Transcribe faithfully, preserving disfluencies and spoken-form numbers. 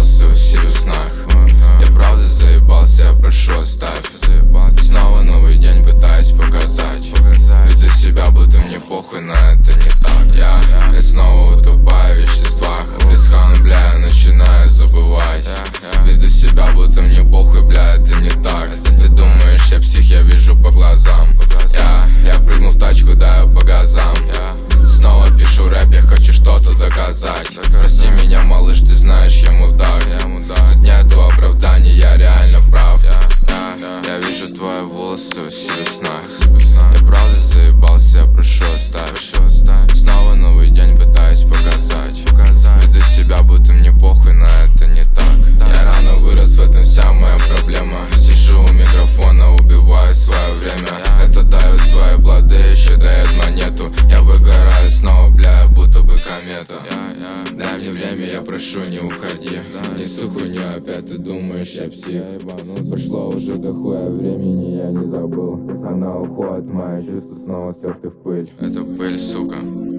волосы, усилю в снах. Я правда заебался, я прошу оставь. Снова новый день пытаюсь показать. Веду себя, будто мне похуй, но это не так. Я, я снова утопаю в веществах. Близхан, бля, я начинаю забывать. Веду себя, будто мне похуй, бля, это не так. Ты думаешь, я псих, я вижу по глазам. Я, я прыгну в тачку, даю по газам. Снова пишу рэп, я хочу что-то доказать. Прости меня, малыш, ты знаешь, я мудак. Тут нету оправданий, я реально прав. Я вижу твои волосы, усилю в снах. Я правда заебался, я прошу оставь. Снова новый день пытаюсь показать. Веду себя, будто мне похуй, но это не так. Я рано вырос, в этом вся моя проблема. Сижу у микрофона, убиваю свое время. Это дает свои плоды, еще дает монету. Я выгораю снова, бля, будто бы комета. Дай мне время, я прошу, не уходи. Несу хуйню опять, ты думаешь, я псих. Прошло уже дохуя времени, я не забыл. Она уходит, мои чувства снова стерты в пыль. Это пыль, сука.